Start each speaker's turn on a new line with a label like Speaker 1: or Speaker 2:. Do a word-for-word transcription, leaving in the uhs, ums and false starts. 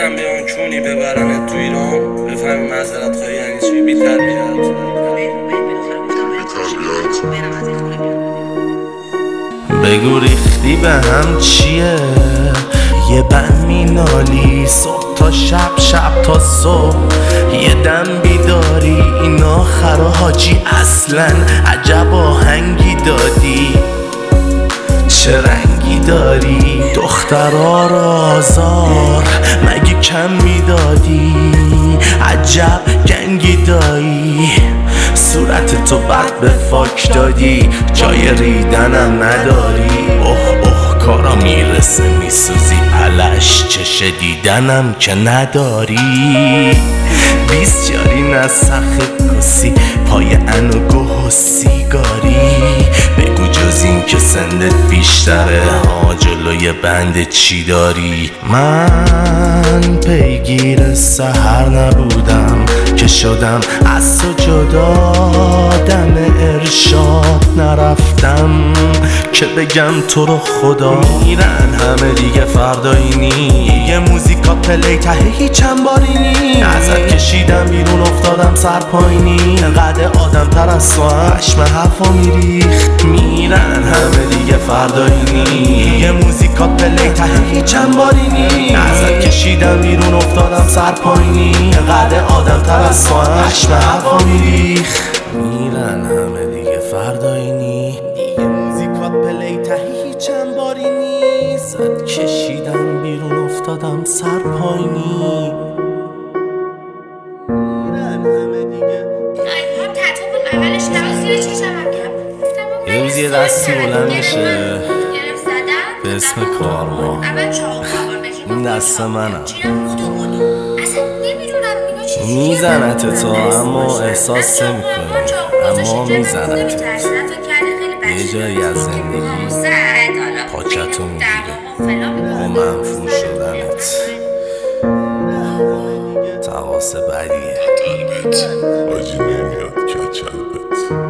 Speaker 1: بگم بیان کونی ببرنت تو ایران بفهمی معذرت خواهی یعنی چی. بی تربیت
Speaker 2: بگو ریختی به هم چیه؟ یه بند مینالی صبح تا شب، شب تا صبح یه دم بیداری. این آخر حاجی اصلا عجب آهنگی دادی. چه رنگی داری دخترا رو آزار مگه کم میدادی؟ عجب گنگی دایی. صورت تو بد به فاک دادی، جای ریدنم نداری. اوه اوه کارا میرسه میسوزی پلش، چش دیدنم که نداری. بیست یاری نسخ کسی پای انوگو و سیگاری. بگو جز این که سندت بیشتره ها جلوی بند چی داری؟ من پیگیر سحر نبودم که شدم از تو جدا. دم ارشاد نرفتم که بگم تو رو خدا. میرن همه دیگه فردایینی، یه موزیکا پلی ته هیچم بارینی. ازت کشیدم بیرون افتادم سر پایینی. قد آدم تر از تو عشم حرفا میریخت. میرن همه دیگه فردایینی، یه موزیکا پلی ته هیچم بارینی. ازت کشیدم بیرون افتادم سر پایینی. قد آدم تر از تو عشم حرفا میریخت. میرن همه دیگه فردایینی، دیگه موزیکات پلی ته هیچم بارینی. زد کشیدم بیرون افتادم سر پایینی. میرن همه دیگه. یه روز یه دستی بلند میشه به اسم کارما. این دست منم میزنت تو اما احساس نمی‌کنی، اما میزنت. یه جایی از زندگی پاکتو میگیره با منفور شدنت. تقاس بدیه
Speaker 3: قلبت آجی نمیاد که چلبت.